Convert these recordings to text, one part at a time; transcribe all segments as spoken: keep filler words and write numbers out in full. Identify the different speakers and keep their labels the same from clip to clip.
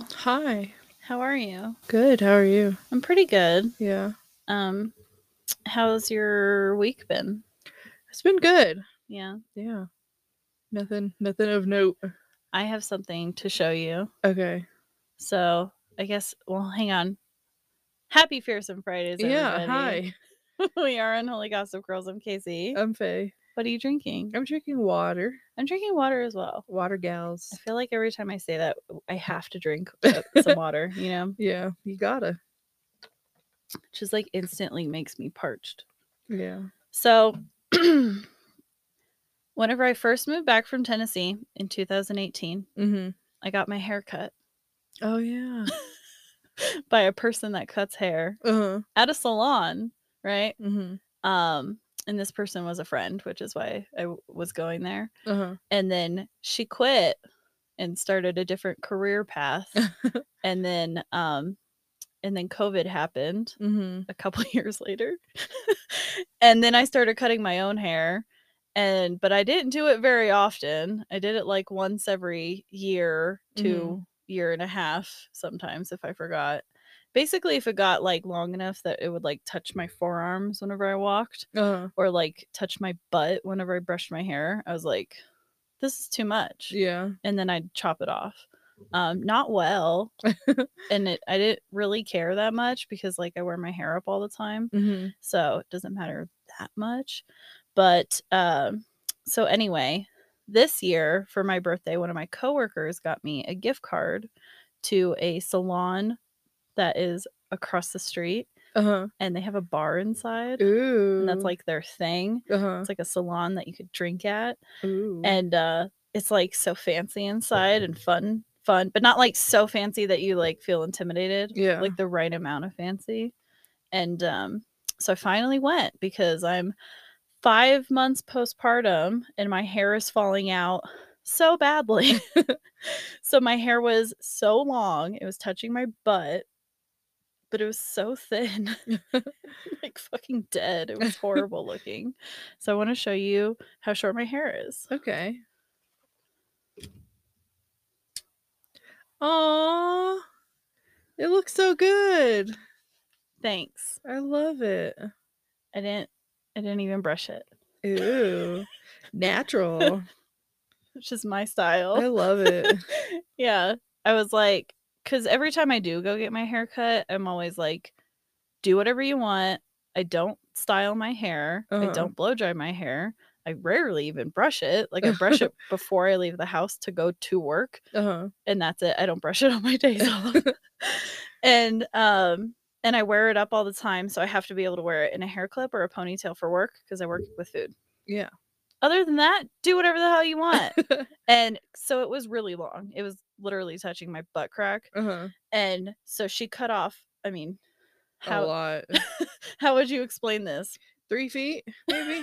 Speaker 1: Hi.
Speaker 2: How are you?
Speaker 1: Good. How are you?
Speaker 2: I'm pretty good.
Speaker 1: Yeah.
Speaker 2: Um, how's your week been?
Speaker 1: It's been good.
Speaker 2: Yeah.
Speaker 1: Yeah. Nothing nothing of note.
Speaker 2: I have something to show you.
Speaker 1: Okay.
Speaker 2: So I guess, well, hang on. Happy Fearsome Fridays,
Speaker 1: Yeah,
Speaker 2: everybody.
Speaker 1: hi.
Speaker 2: We are Unholy Gossip Girls. I'm Casey.
Speaker 1: I'm Faye.
Speaker 2: What are you drinking?
Speaker 1: I'm drinking water.
Speaker 2: I'm drinking water as well.
Speaker 1: Water gals.
Speaker 2: I feel like every time I say that, I have to drink uh, some water, you know?
Speaker 1: Yeah, you gotta.
Speaker 2: Just like instantly makes me parched.
Speaker 1: Yeah.
Speaker 2: So, whenever I first moved back from Tennessee in two thousand eighteen,
Speaker 1: Mm-hmm.
Speaker 2: I got my hair cut
Speaker 1: Oh yeah.
Speaker 2: by a person that cuts hair
Speaker 1: Uh-huh.
Speaker 2: at a salon, right?
Speaker 1: Mm-hmm.
Speaker 2: Um, and this person was a friend, which is why I w- was going there.
Speaker 1: Uh-huh.
Speaker 2: And then she quit and started a different career path. and then um and then COVID happened
Speaker 1: mm-hmm.
Speaker 2: a couple years later. And then I started cutting my own hair. And but I didn't do it very often. I did it like once every year to
Speaker 1: Mm-hmm.
Speaker 2: year and a half sometimes if I forgot. Basically, if it got like long enough that it would like touch my forearms whenever I walked
Speaker 1: Uh-huh.
Speaker 2: or like touch my butt whenever I brushed my hair, I was like, this is too much.
Speaker 1: Yeah.
Speaker 2: And then I'd chop it off. Um, not well. And it I didn't really care that much because like I wear my hair up all the time.
Speaker 1: mm-hmm.
Speaker 2: So it doesn't matter that much. But um so anyway, this year for my birthday, one of my coworkers got me a gift card to a salon that is across the street,
Speaker 1: Uh-huh.
Speaker 2: and they have a bar inside.
Speaker 1: Ooh.
Speaker 2: And that's like their thing.
Speaker 1: Uh-huh.
Speaker 2: It's like a salon that you could drink at.
Speaker 1: Ooh.
Speaker 2: And uh it's like so fancy inside and fun, fun, but not like so fancy that you like feel intimidated.
Speaker 1: Yeah.
Speaker 2: Like the right amount of fancy. And um so I finally went because I'm five months postpartum and my hair is falling out so badly. So my hair was so long, it was touching my butt, but it was so thin. Like fucking dead. It was horrible looking. So I want to show you how short my hair is.
Speaker 1: Okay. Aww. It looks so good.
Speaker 2: Thanks.
Speaker 1: I love it.
Speaker 2: I didn't I didn't even brush it.
Speaker 1: Ooh. Natural.
Speaker 2: Which is my style.
Speaker 1: I love it.
Speaker 2: Yeah. I was like, because every time I do go get my hair cut, I'm always like, do whatever you want. I don't style my hair. I
Speaker 1: Uh-huh.
Speaker 2: don't blow dry my hair. I rarely even brush it. Like I brush it before I leave the house to go to work,
Speaker 1: Uh-huh.
Speaker 2: and that's it. I don't brush it on my days off. and um and I wear it up all the time, so I have to be able to wear it in a hair clip or a ponytail for work because I work with food.
Speaker 1: Yeah.
Speaker 2: Other than that, do whatever the hell you want. And so it was really long. It was literally touching my butt crack.
Speaker 1: Uh-huh.
Speaker 2: And so she cut off, I mean,
Speaker 1: A
Speaker 2: how
Speaker 1: lot.
Speaker 2: how would you explain this?
Speaker 1: Three feet, maybe?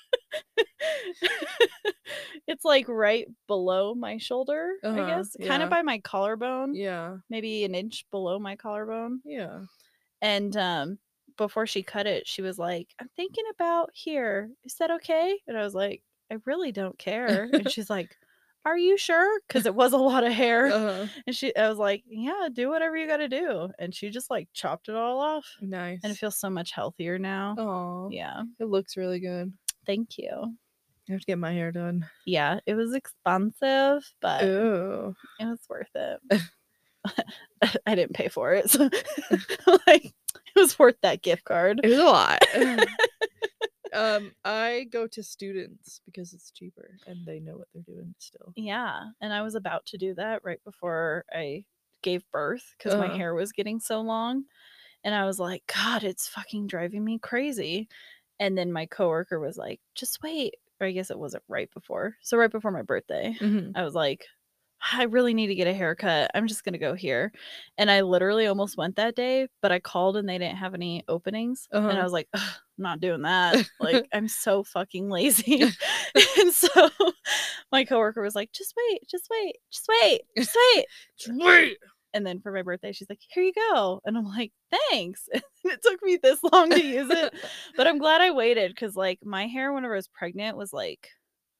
Speaker 2: It's like right below my shoulder,
Speaker 1: Uh-huh.
Speaker 2: I guess.
Speaker 1: Yeah.
Speaker 2: Kind of by my collarbone.
Speaker 1: Yeah.
Speaker 2: Maybe an inch below my collarbone.
Speaker 1: Yeah.
Speaker 2: And um before she cut it, she was like, I'm thinking about here. Is that okay? And I was like, I really don't care. And she's like, are you sure? Because it was a lot of hair.
Speaker 1: Uh-huh.
Speaker 2: And she I was like, yeah, do whatever you gotta do. And she just like chopped it all off.
Speaker 1: Nice.
Speaker 2: And it feels so much healthier now.
Speaker 1: Aw.
Speaker 2: Yeah.
Speaker 1: It looks really good.
Speaker 2: Thank you.
Speaker 1: I have to get my hair done.
Speaker 2: Yeah, it was expensive, but
Speaker 1: Ooh.
Speaker 2: it was worth it. I didn't pay for it. So like it was worth that gift card.
Speaker 1: It was a lot. um, I go to students because it's cheaper and they know what they're doing still.
Speaker 2: Yeah, and I was about to do that right before I gave birth because my
Speaker 1: Uh-huh.
Speaker 2: hair was getting so long. And I was like, God, it's fucking driving me crazy. And then my coworker was like, just wait. Or I guess it wasn't right before. So right before my birthday,
Speaker 1: Mhm.
Speaker 2: I was like, I really need to get a haircut. I'm just gonna go here. And I literally almost went that day, but I called and they didn't have any openings. And I
Speaker 1: Uh-huh.
Speaker 2: was like, "Ugh, I'm not doing that. Like, I'm so fucking lazy. And so my coworker was like, just wait, just wait, just wait, just wait.
Speaker 1: Just wait.
Speaker 2: And then for my birthday, she's like, here you go. And I'm like, thanks. And it took me this long to use it. But I'm glad I waited because, like, my hair whenever I was pregnant was like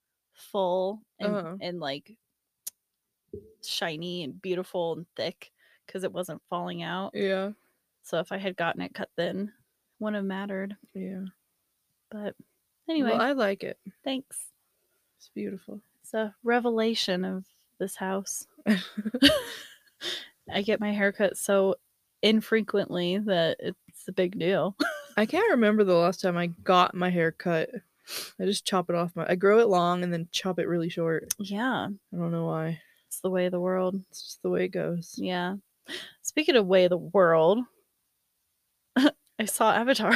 Speaker 2: full and,
Speaker 1: Uh-huh.
Speaker 2: and like shiny and beautiful and thick. because it wasn't falling out.
Speaker 1: Yeah.
Speaker 2: So if I had gotten it cut thin, wouldn't have mattered.
Speaker 1: Yeah.
Speaker 2: But anyway,
Speaker 1: Well, I like it.
Speaker 2: thanks.
Speaker 1: It's beautiful.
Speaker 2: It's a revelation of this house. I get my haircut so infrequently that it's a big deal.
Speaker 1: I can't remember the last time I got my hair cut. I just chop it off. My I grow it long and then chop it really short.
Speaker 2: Yeah,
Speaker 1: I don't know why.
Speaker 2: it's the way of the world.
Speaker 1: It's just the way it goes.
Speaker 2: Yeah. Speaking of way of the world, I saw Avatar.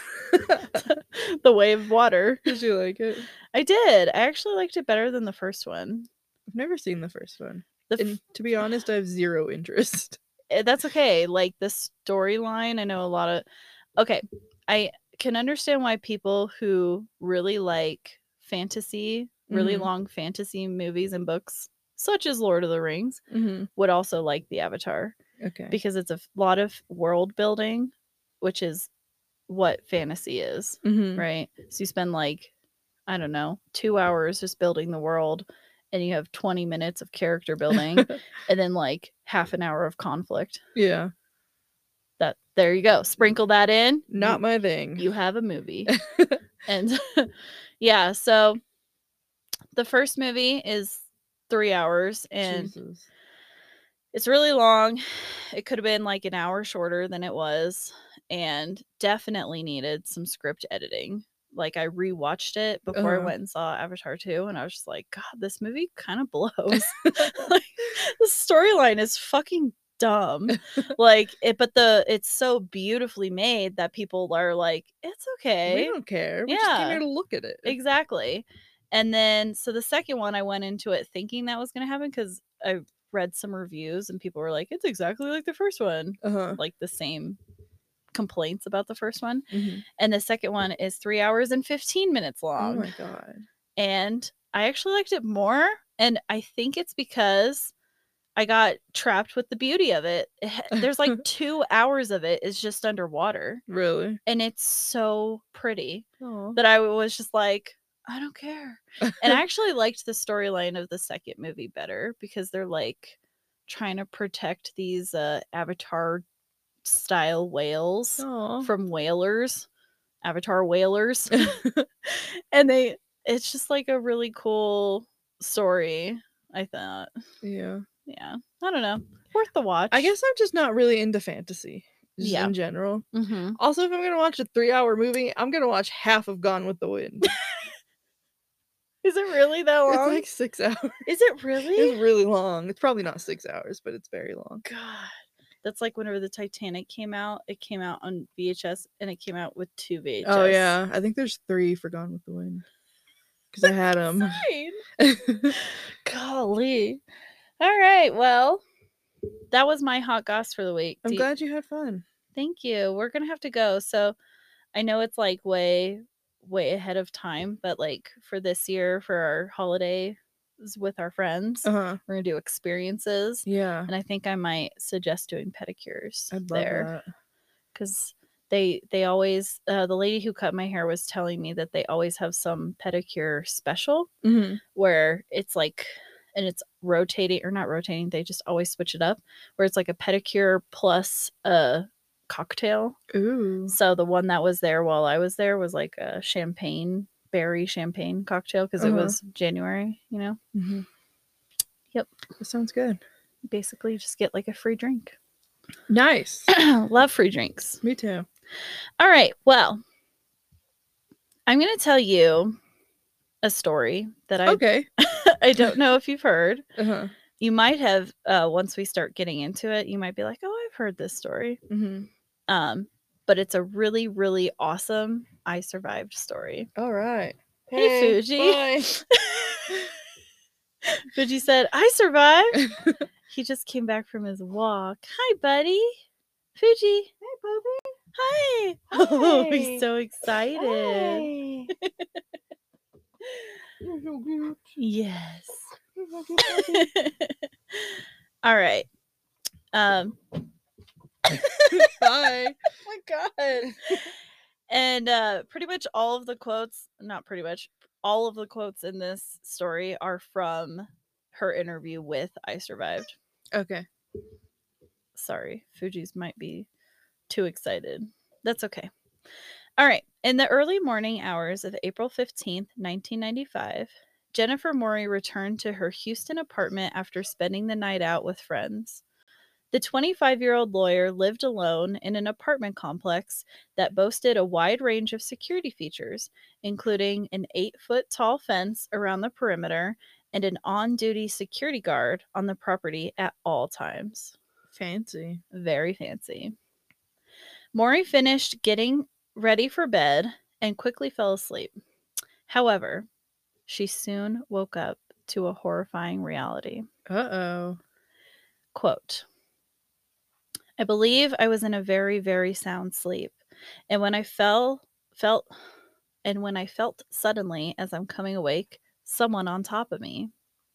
Speaker 2: The Way of Water.
Speaker 1: Did you like it?
Speaker 2: I did. I actually liked it better than the first one.
Speaker 1: I've never seen the first one.
Speaker 2: The f-
Speaker 1: And to be honest, I have zero interest.
Speaker 2: eh, that's okay. Like the storyline, I know a lot of. Okay, I can understand why people who really like fantasy, really
Speaker 1: Mhm.
Speaker 2: long fantasy movies and books, such as Lord of the Rings,
Speaker 1: Mm-hmm.
Speaker 2: would also like the Avatar
Speaker 1: Okay.
Speaker 2: because it's a f- lot of world building, which is what fantasy is,
Speaker 1: Mm-hmm.
Speaker 2: right? So you spend like, I don't know, two hours just building the world, and you have twenty minutes of character building, and then like half an hour of conflict.
Speaker 1: Yeah.
Speaker 2: That there you go. Sprinkle that in.
Speaker 1: Not
Speaker 2: you,
Speaker 1: my thing.
Speaker 2: you have a movie. And yeah, so the first movie is three hours and
Speaker 1: Jesus.
Speaker 2: it's really long. It could have been like an hour shorter than it was, and definitely needed some script editing. Like I rewatched it before I
Speaker 1: Uh-huh.
Speaker 2: went and saw Avatar two, and I was just like, God, this movie kind of blows. Like the storyline is fucking dumb. Like it, but the it's so beautifully made that people are like, it's
Speaker 1: We
Speaker 2: okay.
Speaker 1: don't care. We just came
Speaker 2: Yeah.
Speaker 1: here to look at it.
Speaker 2: Exactly. And then so the second one I went into it thinking that was gonna happen because I read some reviews and people were like, it's exactly like the first one.
Speaker 1: Uh-huh.
Speaker 2: Like the same complaints about the first one.
Speaker 1: Mm-hmm.
Speaker 2: And the second one is three hours and fifteen minutes
Speaker 1: Oh
Speaker 2: long.
Speaker 1: my god.
Speaker 2: And I actually liked it more. And I think it's because I got trapped with the beauty of it. It ha- There's like two hours of it is just underwater.
Speaker 1: Really?
Speaker 2: And it's so pretty
Speaker 1: Oh.
Speaker 2: that I was just like, I don't care. And I actually liked the storyline of the second movie better because they're like trying to protect these uh, Avatar style whales
Speaker 1: Aw.
Speaker 2: from whalers, Avatar whalers. And they, it's just like a really cool story, I thought.
Speaker 1: Yeah.
Speaker 2: Yeah. I don't know. Worth the watch.
Speaker 1: I guess I'm just not really into fantasy. Just
Speaker 2: Yeah.
Speaker 1: in general.
Speaker 2: Mm-hmm.
Speaker 1: Also, if I'm gonna watch a three-hour movie, I'm gonna watch half of Gone with the Wind.
Speaker 2: Is it really that
Speaker 1: It's
Speaker 2: long?
Speaker 1: like six hours.
Speaker 2: Is it really?
Speaker 1: It's really long. It's probably not six hours, but it's very long.
Speaker 2: God. That's like whenever the Titanic came out, it came out on V H S and it came out with two V H S.
Speaker 1: Oh yeah, I think there's three for Gone with the Wind. Because I had them.
Speaker 2: Golly. All right. Well, that was my hot goss for the week.
Speaker 1: I'm
Speaker 2: Do you-
Speaker 1: glad you had fun.
Speaker 2: Thank you. We're going to have to go. So I know it's like way, way ahead of time, but like for this year, for our holidays with our friends,
Speaker 1: Uh huh.
Speaker 2: we're going to do experiences.
Speaker 1: Yeah.
Speaker 2: And I think I might suggest doing pedicures
Speaker 1: I'd love
Speaker 2: there.
Speaker 1: that.
Speaker 2: Because they they always uh, the lady who cut my hair was telling me that they always have some pedicure special
Speaker 1: Mm-hmm.
Speaker 2: where it's like, and it's rotating or not rotating, they just always switch it up, where it's like a pedicure plus a cocktail.
Speaker 1: Ooh.
Speaker 2: So the one that was there while I was there was like a champagne berry champagne cocktail because
Speaker 1: Uh-huh.
Speaker 2: it was January, you know.
Speaker 1: Mm-hmm.
Speaker 2: Yep.
Speaker 1: That sounds good.
Speaker 2: Basically just get like a free drink.
Speaker 1: Nice.
Speaker 2: Love free drinks.
Speaker 1: Me too.
Speaker 2: All right. Well, I'm going to tell you a story that I
Speaker 1: Okay.
Speaker 2: I don't know if you've heard.
Speaker 1: Uh-huh.
Speaker 2: You might have uh, once we start getting into it, you might be like, "Oh, I've heard this story."
Speaker 1: Mm-hmm.
Speaker 2: Um, but it's a really, really awesome I survived story.
Speaker 1: All right.
Speaker 2: Hey, Fuji.
Speaker 1: Bye.
Speaker 2: Fuji said, "I survived." He just came back from his walk. Hi, buddy. Fuji.
Speaker 1: Hey, puppy.
Speaker 2: Hi. Oh,
Speaker 1: Hi.
Speaker 2: he's so excited.
Speaker 1: Hey. You're so cute.
Speaker 2: Yes.
Speaker 1: You're so cute, puppy.
Speaker 2: All right. Um.
Speaker 1: Bye.
Speaker 2: Oh my god. And uh pretty much all of the quotes, not pretty much, all of the quotes in this story are from her interview with I Survived.
Speaker 1: Okay.
Speaker 2: Sorry, Fuji's might be too excited. That's okay. All right. In the early morning hours of April fifteenth, nineteen ninety-five, Jennifer Maury returned to her Houston apartment after spending the night out with friends. The twenty-five-year-old lawyer lived alone in an apartment complex that boasted a wide range of security features, including an eight-foot-tall fence around the perimeter and an on-duty security guard on the property at all times.
Speaker 1: Fancy.
Speaker 2: Very fancy. Maury finished getting ready for bed and quickly fell asleep. However, she soon woke up to a horrifying reality.
Speaker 1: Uh-oh.
Speaker 2: Quote, I believe I was in a very, very sound sleep, and when I fell, felt, and when I felt suddenly as I'm coming awake, someone on top of me.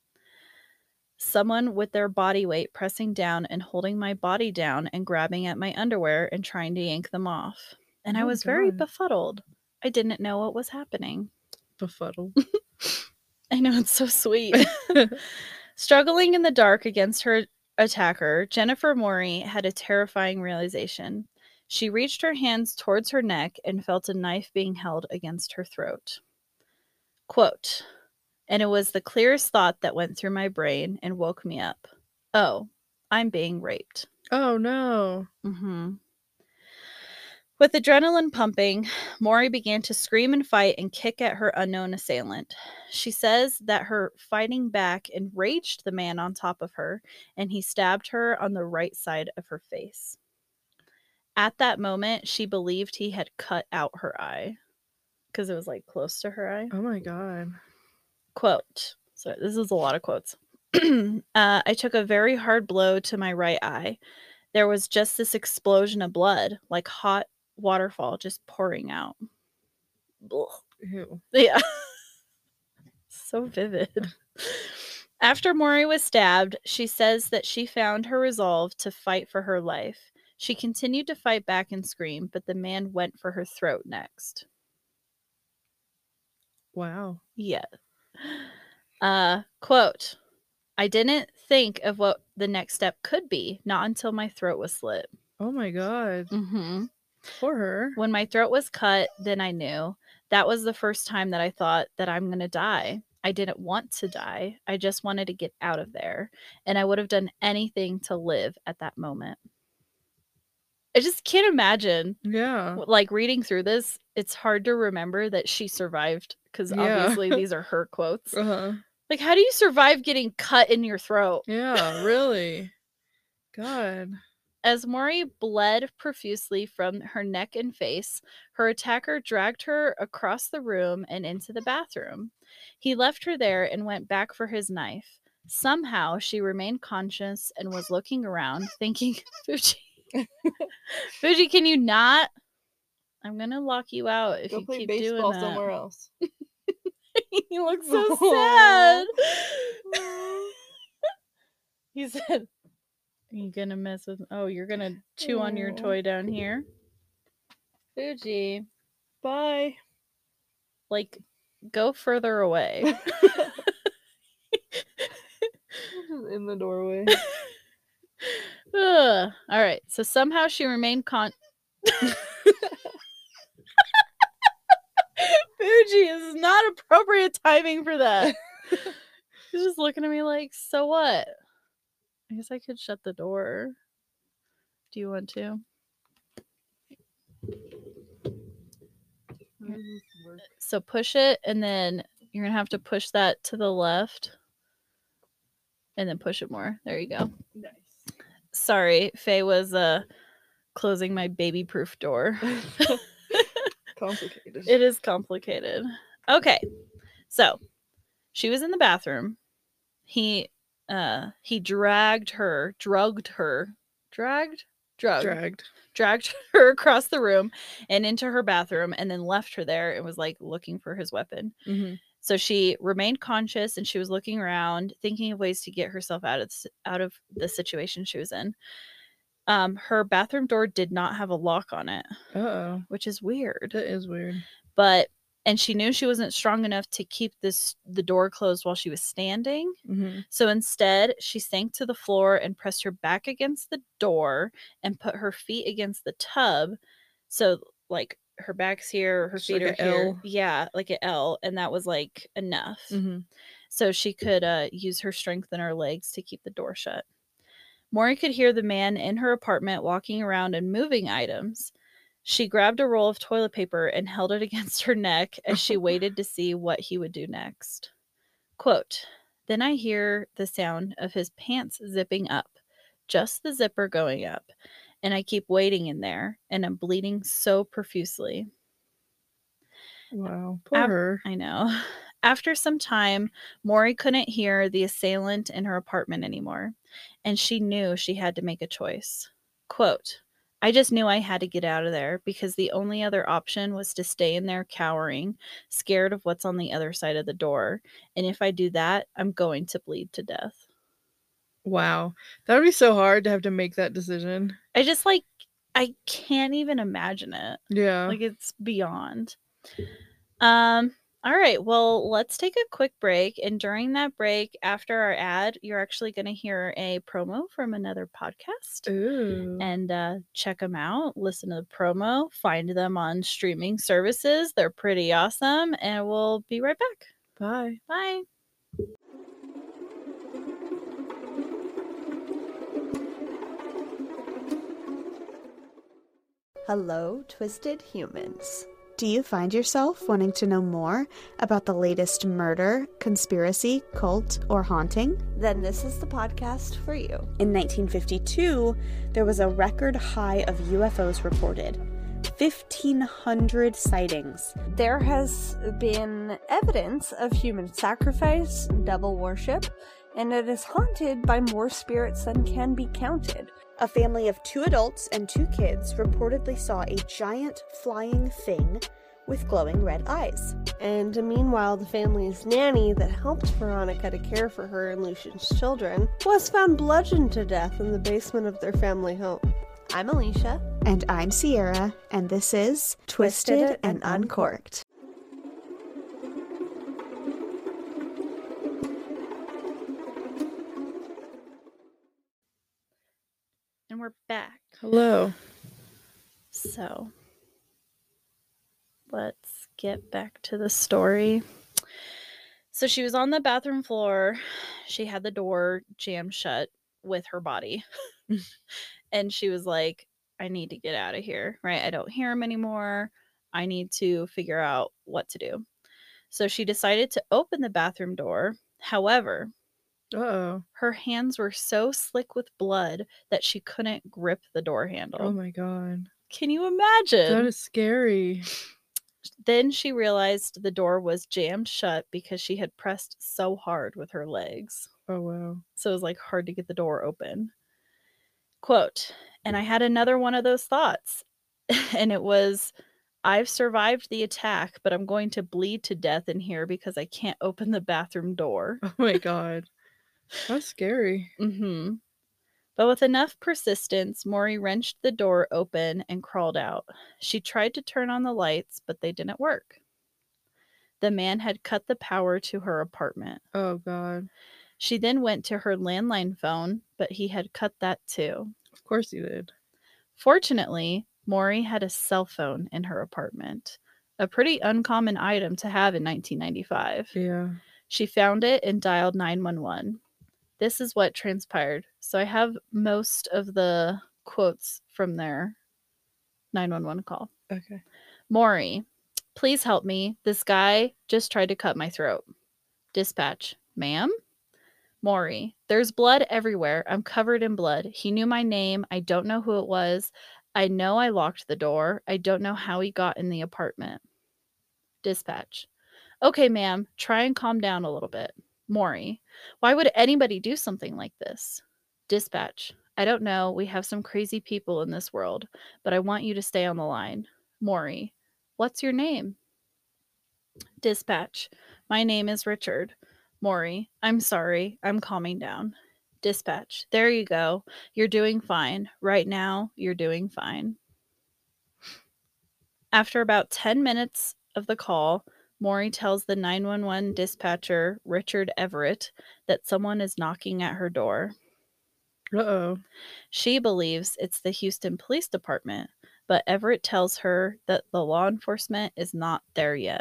Speaker 2: Someone with their body weight pressing down and holding my body down and grabbing at my underwear and trying to yank them off. And I
Speaker 1: Oh,
Speaker 2: was very
Speaker 1: God.
Speaker 2: befuddled. I didn't know what was happening.
Speaker 1: Befuddled.
Speaker 2: I know, it's so sweet. Struggling in the dark against her attacker, Jennifer Maury had a terrifying realization. She reached her hands towards her neck and felt a knife being held against her throat. Quote, and it was the clearest thought that went through my brain and woke me up. Oh, I'm being raped.
Speaker 1: Oh, no.
Speaker 2: Mm-hmm. With adrenaline pumping, Maury began to scream and fight and kick at her unknown assailant. She says that her fighting back enraged the man on top of her, and he stabbed her on the right side of her face. At that moment, she believed he had cut out her eye because it was like close to her eye.
Speaker 1: Oh, my God.
Speaker 2: Quote. So this is a lot of quotes. uh, I took a very hard blow to my right eye. There was just this explosion of blood, like hot waterfall just pouring out. Ugh.
Speaker 1: Ew.
Speaker 2: Yeah. So vivid. After Maury was stabbed, she says that she found her resolve to fight for her life. She continued to fight back and scream, but the man went for her throat next.
Speaker 1: Wow.
Speaker 2: Yeah. Uh, quote, I didn't think of what the next step could be, not until my throat was slit.
Speaker 1: Oh, my God.
Speaker 2: Mm-hmm.
Speaker 1: Poor her.
Speaker 2: When my throat was cut, then I knew. That was the first time that I thought that I'm going to die. I didn't want to die. I just wanted to get out of there. And I would have done anything to live at that moment. I just can't imagine.
Speaker 1: Yeah.
Speaker 2: Like reading through this, it's hard to remember that she survived because
Speaker 1: Yeah.
Speaker 2: obviously these are her quotes.
Speaker 1: Uh-huh.
Speaker 2: Like, how do you survive getting cut in your throat?
Speaker 1: Yeah, really. God.
Speaker 2: As Maury bled profusely from her neck and face, her attacker dragged her across the room and into the bathroom. He left her there and went back for his knife. Somehow, she remained conscious and was looking around, thinking, Fuji, Fuji, can you not? I'm going to lock you out if
Speaker 1: Go
Speaker 2: you
Speaker 1: play
Speaker 2: keep
Speaker 1: baseball
Speaker 2: doing that.
Speaker 1: somewhere else.
Speaker 2: He looks so sad. He said, are you gonna mess with oh you're gonna chew on your
Speaker 1: Aw.
Speaker 2: toy down here, Fuji?
Speaker 1: Bye.
Speaker 2: Like, go further away.
Speaker 1: In the doorway.
Speaker 2: Ugh. All right, so somehow she remained con Fuji, is not appropriate timing for that. He's just looking at me like, so what? I guess I could shut the door. Do you want to? So push it, and then you're gonna have to push that to the left, and then push it more. There you go.
Speaker 1: Nice.
Speaker 2: Sorry, Faye was uh closing my baby-proof door.
Speaker 1: Complicated.
Speaker 2: It is complicated. Okay, so she was in the bathroom. He uh he dragged her, drugged her, dragged, drugged,
Speaker 1: Dragged.
Speaker 2: dragged her across the room and into her bathroom, and then left her there and was like looking for his weapon.
Speaker 1: Mm-hmm.
Speaker 2: So she remained conscious and she was looking around, thinking of ways to get herself out of out of the situation she was in. Um, her bathroom door did not have a lock on it,
Speaker 1: Uh-oh.
Speaker 2: which is weird.
Speaker 1: That is weird.
Speaker 2: But And she knew she wasn't strong enough to keep this the door closed while she was standing.
Speaker 1: Mhm.
Speaker 2: So instead, she sank to the floor and pressed her back against the door and put her feet against the tub. So, like, her back's here, her
Speaker 1: Just
Speaker 2: feet
Speaker 1: like
Speaker 2: are
Speaker 1: a
Speaker 2: here.
Speaker 1: L.
Speaker 2: Yeah, like an L. And that was, like, enough.
Speaker 1: Mhm.
Speaker 2: So she could uh, use her strength in her legs to keep the door shut. Maury could hear the man in her apartment walking around and moving items. She grabbed a roll of toilet paper and held it against her neck as she waited to see what he would do next. Quote, "Then I hear the sound of his pants zipping up, just the zipper going up, and I keep waiting in there, and I'm bleeding so profusely."
Speaker 1: Wow. Poor
Speaker 2: Af-
Speaker 1: her.
Speaker 2: I know. After some time, Maury couldn't hear the assailant in her apartment anymore, and she knew she had to make a choice. Quote, "I just knew I had to get out of there because the only other option was to stay in there cowering, scared of what's on the other side of the door. And if I do that, I'm going to bleed to death."
Speaker 1: Wow. That would be so hard to have to make that decision.
Speaker 2: I just, like, I can't even imagine it.
Speaker 1: Yeah.
Speaker 2: Like, it's beyond. Um, all right, well, let's take a quick break. And during that break, after our ad, you're actually going to hear a promo from another podcast.
Speaker 1: Ooh.
Speaker 2: And uh, check them out. Listen to the promo. Find them on streaming services. They're pretty awesome. And we'll be right back.
Speaker 1: Bye.
Speaker 2: Bye.
Speaker 3: Hello, Twisted Humans. Do you find yourself wanting to know more about the latest murder, conspiracy, cult, or haunting? Then this is the podcast for you. In nineteen fifty-two, there was a record high of U F Os reported. fifteen hundred sightings. There has been evidence of human sacrifice, devil worship, and it is haunted by more spirits than can be counted. A family of two adults and two kids reportedly saw a giant flying thing with glowing red eyes. And meanwhile, the family's nanny that helped Veronica to care for her and Lucian's children was found bludgeoned to death in the basement of their family home. I'm Alicia.
Speaker 4: And I'm Sierra, and this is Twisted, Twisted and Uncorked.
Speaker 2: And we're back.
Speaker 1: Hello.
Speaker 2: So, let's get back to the story. So she was on the bathroom floor. She had the door jammed shut with her body. And she was like, I need to get out of here, right? I don't hear him anymore. I need to figure out what to do. So she decided to open the bathroom door. However,
Speaker 1: Uh-oh.
Speaker 2: her hands were so slick with blood that she couldn't grip the door handle.
Speaker 1: Oh my god.
Speaker 2: Can you imagine?
Speaker 1: That is scary.
Speaker 2: Then she realized the door was jammed shut because she had pressed so hard with her legs.
Speaker 1: Oh wow.
Speaker 2: So it was like hard to get the door open. Quote, "And I had another one of those thoughts. And it was, I've survived the attack, but I'm going to bleed to death in here because I can't open the bathroom door."
Speaker 1: Oh my god. That's scary.
Speaker 2: Mm-hmm. But with enough persistence, Maury wrenched the door open and crawled out. She tried to turn on the lights, but they didn't work. The man had cut the power to her apartment.
Speaker 1: Oh god.
Speaker 2: She then went to her landline phone, but he had cut that too.
Speaker 1: Of course you did.
Speaker 2: Fortunately, Maury had a cell phone in her apartment, a pretty uncommon item to have in nineteen ninety-five.
Speaker 1: Yeah.
Speaker 2: She found it and dialed nine one one. This is what transpired. So I have most of the quotes from their nine one one call.
Speaker 1: Okay.
Speaker 2: Maury, please help me. This guy just tried to cut my throat. Dispatch, ma'am? Maury, there's blood everywhere. I'm covered in blood. He knew my name. I don't know who it was. I know I locked the door. I don't know how he got in the apartment. Dispatch, okay, ma'am, try and calm down a little bit. Maury, why would anybody do something like this? Dispatch, I don't know. We have some crazy people in this world, but I want you to stay on the line. Maury, what's your name? Dispatch, my name is Richard. Maury, I'm sorry. I'm calming down. Dispatch, there you go. You're doing fine. Right now, you're doing fine. After about ten minutes of the call, Maury tells the nine one one dispatcher, Richard Everett, that someone is knocking at her door.
Speaker 1: Uh-oh.
Speaker 2: She believes it's the Houston Police Department, but Everett tells her that the law enforcement is not there yet.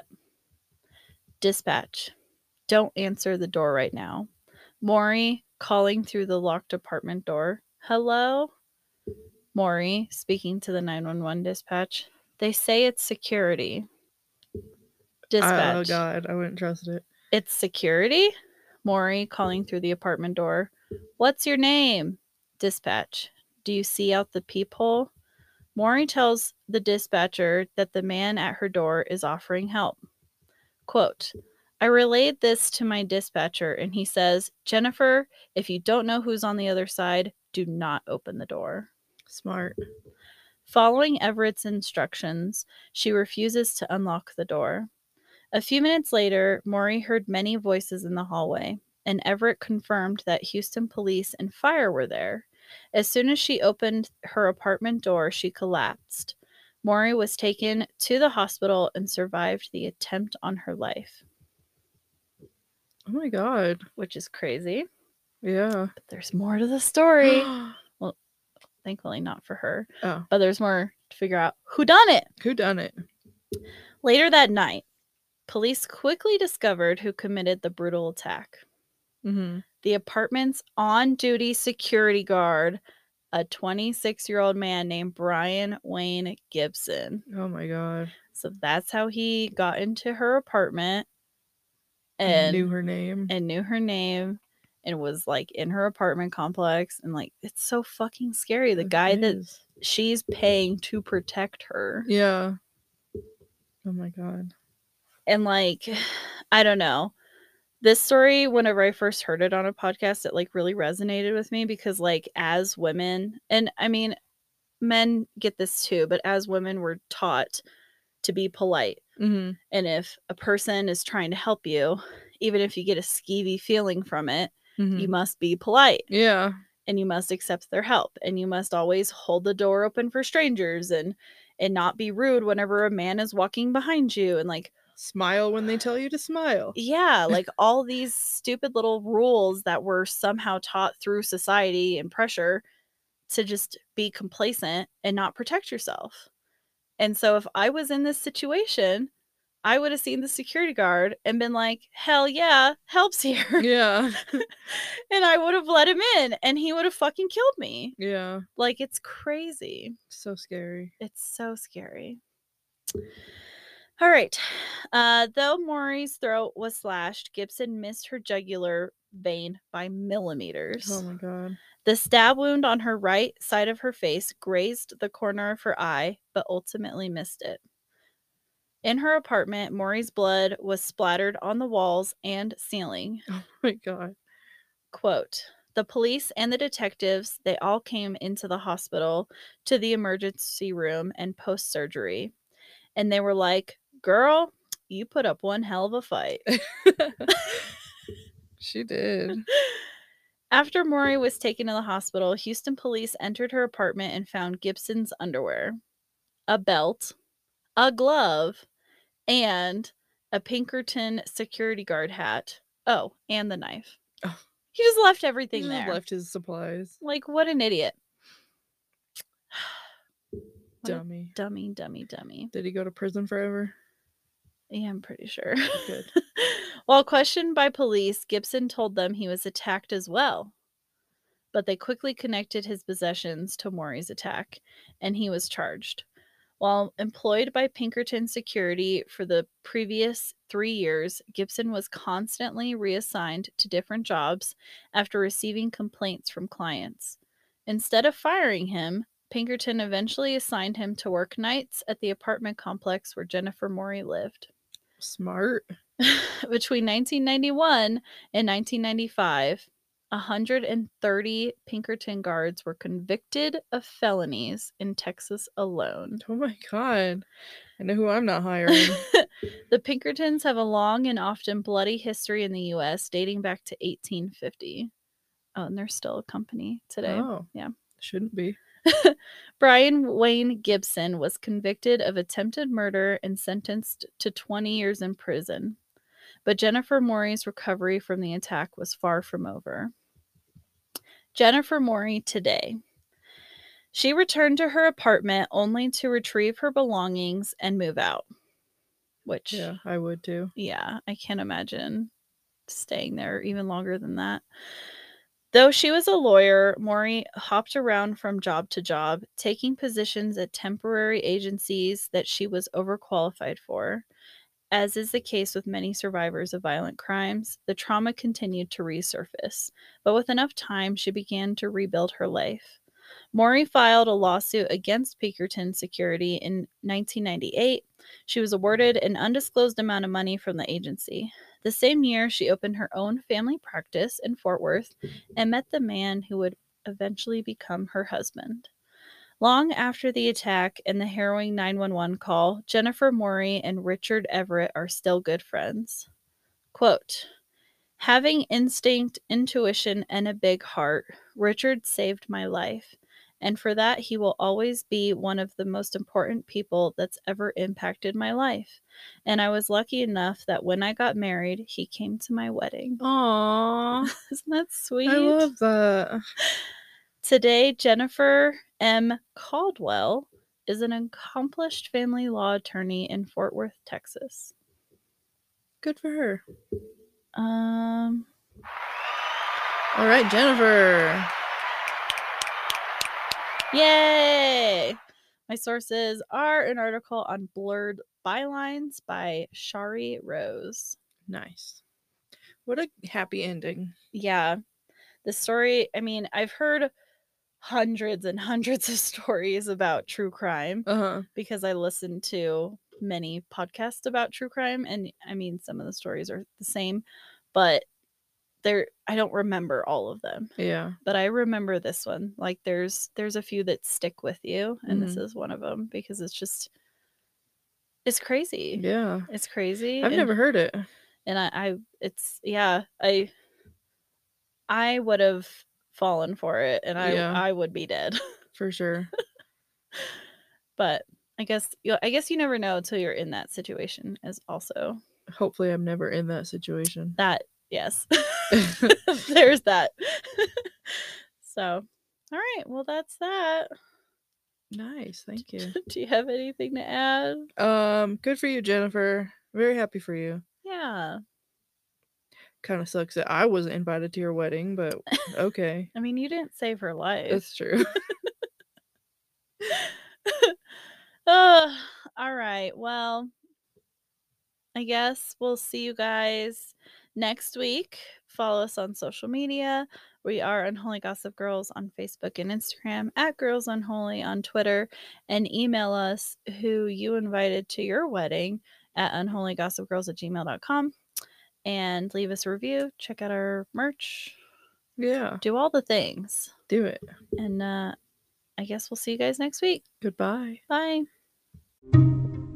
Speaker 2: Dispatch. Don't answer the door right now. Maury calling through the locked apartment door. Hello? Maury speaking to the nine one one dispatch. They say it's security. Dispatch.
Speaker 1: Oh, God. I wouldn't trust it.
Speaker 2: It's security? Maury calling through the apartment door. What's your name? Dispatch. Do you see out the peephole? Maury tells the dispatcher that the man at her door is offering help. Quote, I relayed this to my dispatcher and he says, Jennifer, if you don't know who's on the other side, do not open the door.
Speaker 1: Smart.
Speaker 2: Following Everett's instructions, she refuses to unlock the door. A few minutes later, Maury heard many voices in the hallway, and Everett confirmed that Houston police and fire were there. As soon as she opened her apartment door, she collapsed. Maury was taken to the hospital and survived the attempt on her life.
Speaker 1: Oh my God.
Speaker 2: Which is crazy.
Speaker 1: Yeah.
Speaker 2: But there's more to the story. Well, thankfully not for her.
Speaker 1: Oh.
Speaker 2: But there's more to figure out who done it.
Speaker 1: Who done it?
Speaker 2: Later that night, police quickly discovered who committed the brutal attack.
Speaker 1: Mm-hmm.
Speaker 2: The apartment's on-duty security guard, a twenty-six-year-old man named Brian Wayne Gibson.
Speaker 1: Oh my God.
Speaker 2: So that's how he got into her apartment and
Speaker 1: knew her name.
Speaker 2: And knew her name and was like in her apartment complex. And like, it's so fucking scary. The
Speaker 1: It
Speaker 2: guy
Speaker 1: is.
Speaker 2: that she's paying to protect her.
Speaker 1: Yeah. Oh my God.
Speaker 2: And like, I don't know. This story, whenever I first heard it on a podcast, it like really resonated with me because like as women, and I mean, men get this too, but as women we're taught to be polite.
Speaker 1: Mm-hmm.
Speaker 2: And if a person is trying to help you, even if you get a skeevy feeling from it,
Speaker 1: Mm-hmm.
Speaker 2: you must be polite.
Speaker 1: Yeah.
Speaker 2: And you must accept their help. And you must always hold the door open for strangers and and not be rude whenever a man is walking behind you. And like,
Speaker 1: smile when they tell you to smile.
Speaker 2: yeah, like all these stupid little rules that were somehow taught through society and pressure to just be complacent and not protect yourself. And so if I was in this situation, I would have seen the security guard and been like, hell yeah, help's here.
Speaker 1: Yeah.
Speaker 2: And I would have let him in and he would have fucking killed me.
Speaker 1: Yeah.
Speaker 2: Like, it's crazy.
Speaker 1: So scary.
Speaker 2: It's so scary. All right. Uh, though Maury's throat was slashed, Gibson missed her jugular vein by millimeters.
Speaker 1: Oh my God.
Speaker 2: The stab wound on her right side of her face grazed the corner of her eye, but ultimately missed it. In her apartment, Maury's blood was splattered on the walls and ceiling.
Speaker 1: Oh my God.
Speaker 2: Quote, the police and the detectives, they all came into the hospital to the emergency room and post-surgery. And they were like, girl, you put up one hell of a fight.
Speaker 1: She did.
Speaker 2: After Maury was taken to the hospital, Houston police entered her apartment and found Gibson's underwear, a belt, a glove, and a Pinkerton security guard hat. Oh, and the knife.
Speaker 1: Oh.
Speaker 2: He just left everything
Speaker 1: He just
Speaker 2: there.
Speaker 1: left his supplies.
Speaker 2: Like, what an idiot. What a
Speaker 1: Dummy.
Speaker 2: dummy, dummy, dummy.
Speaker 1: Did he go to prison forever?
Speaker 2: Yeah, I'm pretty sure.
Speaker 1: Good.
Speaker 2: While questioned by police, Gibson told them he was attacked as well. But they quickly connected his possessions to Maury's attack, and he was charged. While employed by Pinkerton Security for the previous three years, Gibson was constantly reassigned to different jobs after receiving complaints from clients. Instead of firing him, Pinkerton eventually assigned him to work nights at the apartment complex where Jennifer Maury lived.
Speaker 1: Smart.
Speaker 2: Between nineteen ninety-one and nineteen ninety-five, one hundred thirty Pinkerton guards were convicted of felonies in Texas alone.
Speaker 1: Oh my God. I know who I'm not hiring.
Speaker 2: The Pinkertons have a long and often bloody history in the U S dating back to eighteen fifty. Oh, and they're still a company today.
Speaker 1: Oh.
Speaker 2: Yeah.
Speaker 1: Shouldn't be.
Speaker 2: Brian Wayne Gibson was convicted of attempted murder and sentenced to twenty years in prison. But Jennifer Morey's recovery from the attack was far from over. Jennifer Morey today. She returned to her apartment only to retrieve her belongings and move out. Which,
Speaker 1: Yeah, I would too.
Speaker 2: yeah, I can't imagine staying there even longer than that. Though she was a lawyer, Morey hopped around from job to job, taking positions at temporary agencies that she was overqualified for. As is the case with many survivors of violent crimes, the trauma continued to resurface, but with enough time, she began to rebuild her life. Morey filed a lawsuit against Pinkerton Security in nineteen ninety-eight. She was awarded an undisclosed amount of money from the agency. The same year, she opened her own family practice in Fort Worth and met the man who would eventually become her husband. Long after the attack and the harrowing nine one one call, Jennifer Morey and Richard Everett are still good friends. Quote, "Having instinct, intuition, and a big heart, Richard saved my life, and for that he will always be one of the most important people that's ever impacted my life. And I was lucky enough that when I got married, he came to my wedding."
Speaker 1: Aww.
Speaker 2: Isn't that sweet?
Speaker 1: I love that.
Speaker 2: Today, Jennifer M. Caldwell is an accomplished family law attorney in Fort Worth, Texas.
Speaker 1: Good for her.
Speaker 2: Um.
Speaker 1: All right, Jennifer.
Speaker 2: Yay! My sources are an article on Blurred Bylines by Shari Rose.
Speaker 1: Nice. What a happy ending.
Speaker 2: Yeah. The story, I mean, I've heard hundreds and hundreds of stories about true crime
Speaker 1: Uh-huh.
Speaker 2: because I listen to many podcasts about true crime, and I mean, some of the stories are the same, but they're I don't remember all of them.
Speaker 1: Yeah.
Speaker 2: But I remember this one. Like there's there's a few that stick with you, and
Speaker 1: Mhm.
Speaker 2: this is one of them because it's just it's crazy.
Speaker 1: Yeah.
Speaker 2: It's crazy.
Speaker 1: I've
Speaker 2: and,
Speaker 1: never heard it.
Speaker 2: and I, I it's yeah, I I would have fallen for it, and I
Speaker 1: Yeah.
Speaker 2: I would be dead.
Speaker 1: For sure.
Speaker 2: But I guess you I guess you never know until you're in that situation. Is also
Speaker 1: Hopefully I'm never in that situation.
Speaker 2: that yes. There's that. So, all right. Well, that's that.
Speaker 1: Nice. Thank you.
Speaker 2: Do you have anything to add?
Speaker 1: Um, good for you, Jennifer. Very happy for you.
Speaker 2: Yeah.
Speaker 1: Kind of sucks that I wasn't invited to your wedding, but okay.
Speaker 2: I mean, you didn't save her life.
Speaker 1: That's true.
Speaker 2: uh, all right. Well, I guess we'll see you guys next week. Follow us on social media. We are Unholy Gossip Girls on Facebook and Instagram, at Girls Unholy on Twitter, and email us who you invited to your wedding at unholygossipgirls at gmail dot com. And leave us a review. Check out our merch.
Speaker 1: Yeah.
Speaker 2: Do all the things.
Speaker 1: Do it.
Speaker 2: And uh, I guess we'll see you guys next week.
Speaker 1: Goodbye.
Speaker 2: Bye.